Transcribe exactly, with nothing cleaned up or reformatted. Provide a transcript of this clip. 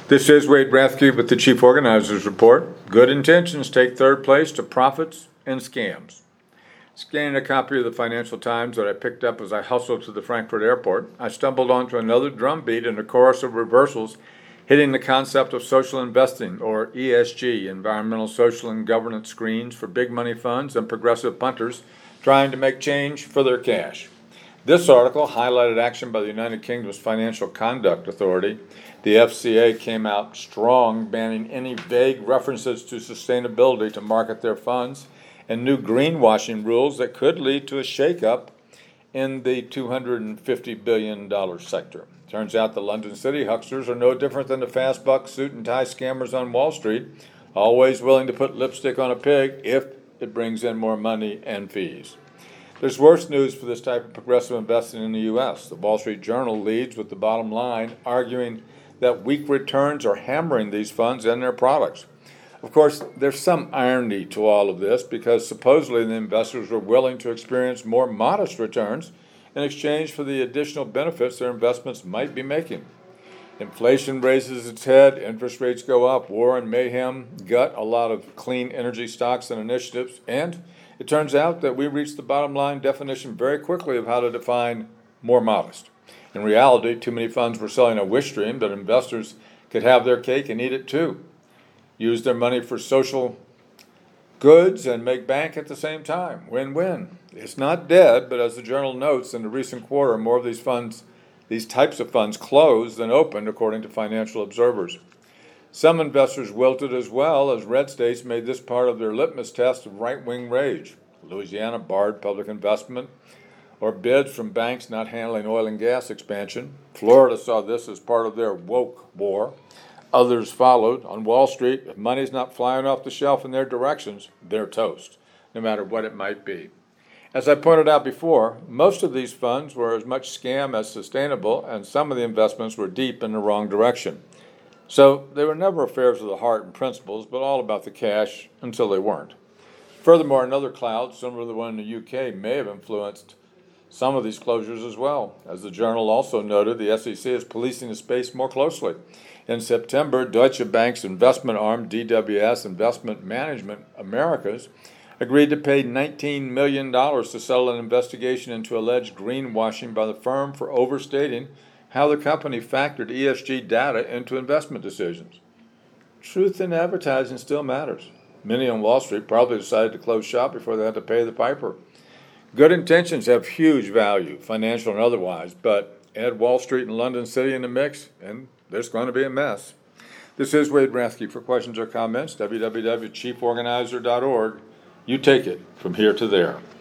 This is Wade Rathke with the Chief Organizers Report. Good intentions take third place to profits and scams. Scanning a copy of the Financial Times that I picked up as I hustled to the Frankfurt airport, I stumbled onto another drumbeat in a chorus of reversals hitting the concept of social investing, or E S G, environmental, social, and governance screens for big money funds and progressive punters trying to make change for their cash. This article highlighted action by the United Kingdom's Financial Conduct Authority. The F C A came out strong, banning any vague references to sustainability to market their funds, and new greenwashing rules that could lead to a shakeup in the two hundred fifty billion dollars sector. Turns out the London City hucksters are no different than the fast buck suit and tie scammers on Wall Street, always willing to put lipstick on a pig if it brings in more money and fees. There's worse news for this type of progressive investing in the U S. The Wall Street Journal leads with the bottom line, arguing that weak returns are hammering these funds and their products. Of course, there's some irony to all of this because supposedly the investors were willing to experience more modest returns in exchange for the additional benefits their investments might be making. Inflation raises its head, interest rates go up, war and mayhem gut a lot of clean energy stocks and initiatives, and it turns out that we reached the bottom line definition very quickly of how to define more modest. In reality, too many funds were selling a wish dream that investors could have their cake and eat it too. Use their money for social goods and make bank at the same time. Win-win. It's not dead, but as the Journal notes, in the recent quarter, more of these funds, these types of funds closed than opened, according to financial observers. Some investors wilted as well, as red states made this part of their litmus test of right-wing rage. Louisiana barred public investment or bids from banks not handling oil and gas expansion. Florida saw this as part of their woke war. Others followed. On Wall Street, if money's not flying off the shelf in their directions, they're toast, no matter what it might be. As I pointed out before, most of these funds were as much scam as sustainable, and some of the investments were deep in the wrong direction. So they were never affairs of the heart and principles, but all about the cash until they weren't. Furthermore, another cloud, similar to the one in the U K, may have influenced some of these closures as well. As the Journal also noted, the S E C is policing the space more closely. In September, Deutsche Bank's investment arm, D W S Investment Management Americas, agreed to pay nineteen million dollars to settle an investigation into alleged greenwashing by the firm for overstating how the company factored E S G data into investment decisions. Truth in advertising still matters. Many on Wall Street probably decided to close shop before they had to pay the piper. Good intentions have huge value, financial and otherwise, but add Wall Street and London City in the mix, and there's going to be a mess. This is Wade Rathke. For questions or comments, w w w dot chief organizer dot org. You take it from here to there.